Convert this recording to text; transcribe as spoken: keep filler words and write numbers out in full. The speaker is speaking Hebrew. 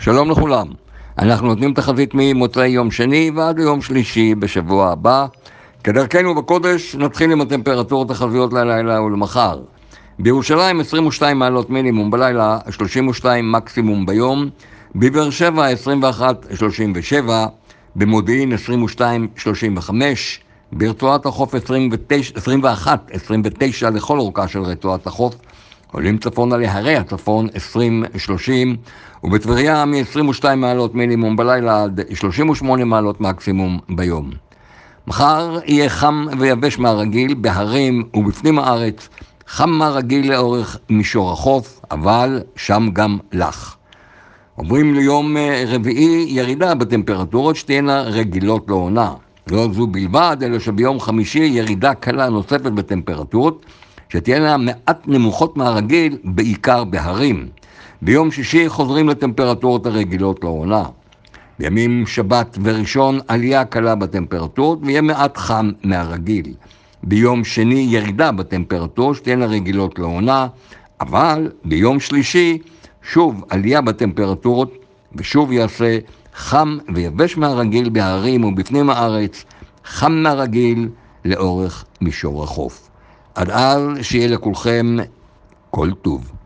שלום לכולם. אנחנו נותנים תחזית ממוצאי יום שני ועד ליום שלישי בשבוע הבא. כדרכנו בקודש נתחיל עם הטמפרטורות החזויות ללילה ולמחר. בירושלים עשרים ושתיים מעלות מינימום בלילה, שלושים ושתיים מקסימום ביום. בבאר שבע עשרים ואחת שלושים ושבע, במודיעין עשרים ושתיים שלושים וחמש, ברצועת החוף עשרים ואחת עשרים ותשע לכל אורכה של רצועת החוף. עולים צפונה להרי הצפון עשרים שלושים, ובטבריה מ-עשרים ושתיים מעלות מינימום בלילה עד שלושים ושמונה מעלות מקסימום ביום. מחר יהיה חם ויבש מהרגיל בהרים ובפנים הארץ, חם מהרגיל לאורך מישור החוף, אבל שם גם לח. עוברים ליום רביעי ירידה בטמפרטורות שתהיינה רגילות לעונה. לא זו בלבד, אלא שביום חמישי ירידה קלה נוספת בטמפרטורות, שתהיינה מעט נמוכות מהרגיל, בעיקר בהרים. ביום שישי חוזרים לטמפרטורות הרגילות לעונה. בימים שבת וראשון עלייה קלה בטמפרטורות ויהיה מעט חם מהרגיל. ביום שני ירידה בטמפרטורות שתהיינה רגילות לעונה, אבל ביום שלישי שוב עלייה בטמפרטורות ושוב יעשה חם ויבש מהרגיל בהרים ובפנים הארץ, חם מהרגיל לאורך מישור החוף. עד אז שיהיה לכולכם כל טוב.